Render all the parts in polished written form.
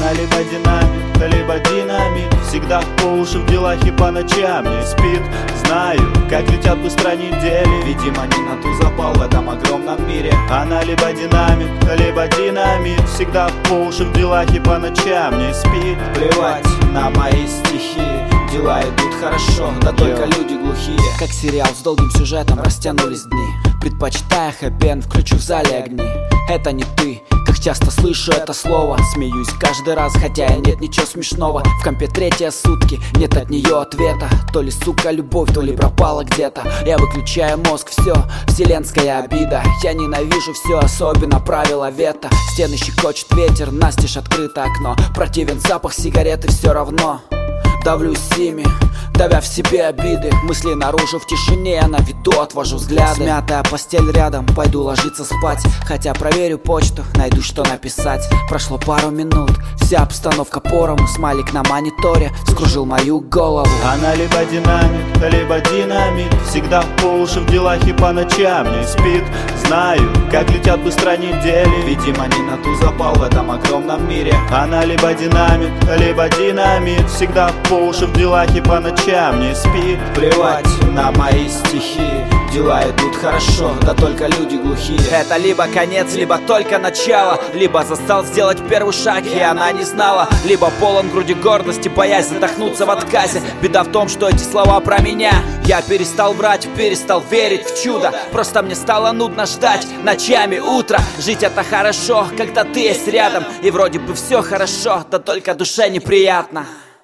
Она либо динамит, либо динамит, всегда по уши в делах и по ночам не спит. Знаю, как летят быстро недели, видимо не на ту запал в этом огромном мире. Она либо динамит, либо динамит, всегда по уши в делах и по ночам не спит. Плевать на мои стихи, дела идут хорошо, да только люди глухие. Как сериал с долгим сюжетом растянулись дни, предпочитая хэппи-энд, включу в зале огни. Это не ты, как часто слышу это слово. Смеюсь каждый раз, хотя и нет ничего смешного. В компе третьи сутки, нет от нее ответа. То ли сука любовь, то ли пропала где-то. Я выключаю мозг, все, вселенская обида. Я ненавижу все, особенно правила вето. Стены щекочет ветер, настежь открыто окно. Противен запах сигареты, все равно давлюсь ими, давя в себе обиды. Мысли наружу в тишине, я на виду отвожу взгляды. Смятая постель рядом, пойду ложиться спать. Хотя проверю почту, найду что написать. Прошло пару минут, вся обстановка порому. Смайлик на мониторе вскружил мою голову. Она либо динамит, либо динамит, всегда по уши в делах и по ночам не спит. Знаю, как летят быстро недели, видимо не на ту запал в этом огромном мире. Она либо динамит, либо динамит, всегда по уши в делах и по ночам не спит. Плевать на мои стихи, дела идут хорошо, да только люди глухие. Это либо конец, либо только начало. Либо застал сделать первый шаг, и она не знала. Либо полон груди гордости, боясь задохнуться в отказе. Беда в том, что эти слова про меня. Я перестал врать, перестал верить в чудо. Просто мне стало нудно ждать ночами утро. Жить это хорошо, когда ты есть рядом. И вроде бы все хорошо, да только душе неприятно.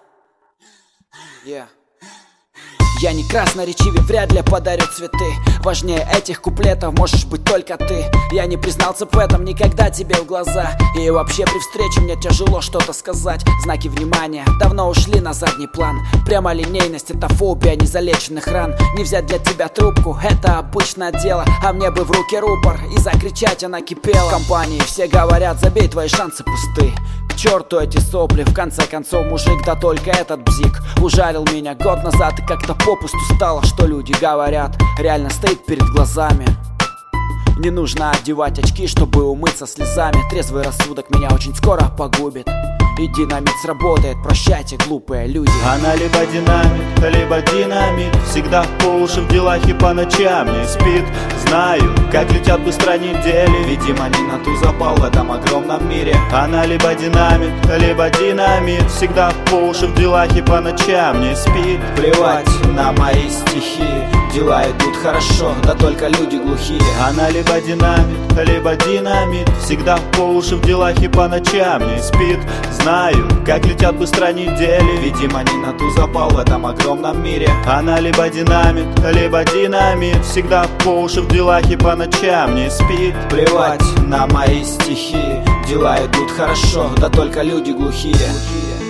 Я не красноречивый, вряд ли подарю цветы. Важнее этих куплетов можешь быть только ты. Я не признался в этом никогда тебе в глаза. И вообще при встрече мне тяжело что-то сказать. Знаки внимания давно ушли на задний план. Прямолинейность — это фобия незалеченных ран. Не взять для тебя трубку — это обычное дело. А мне бы в руки рупор и закричать она кипела. В компании все говорят: забей, твои шансы пусты. К черту эти сопли, в конце концов мужик, да только этот бзик ужарил меня год назад, и как-то попусту стало, что люди говорят, реально стоит перед глазами. Не нужно одевать очки, чтобы умыться слезами. Трезвый рассудок меня очень скоро погубит. И динамит сработает, прощайте, глупые люди. Она либо динамит, либо динамит, всегда по уши в делах и по ночам не спит. Знаю, как летят быстро недели, видимо не на ту запал в этом огромном мире. Она либо динамит, либо динамит, всегда по уши в делах и по ночам не спит. Плевать на мои стихи, дела идут хорошо, да только люди глухие. Она либо динамит, либо динамит, всегда по уши в делах и по ночам не спит. Знаю, как летят быстро недели, видимо не на ту запал в этом огромном мире. Она либо динамит, всегда по уши в делах и по ночам не спит. Плевать на мои стихи, дела идут хорошо, да только люди глухие.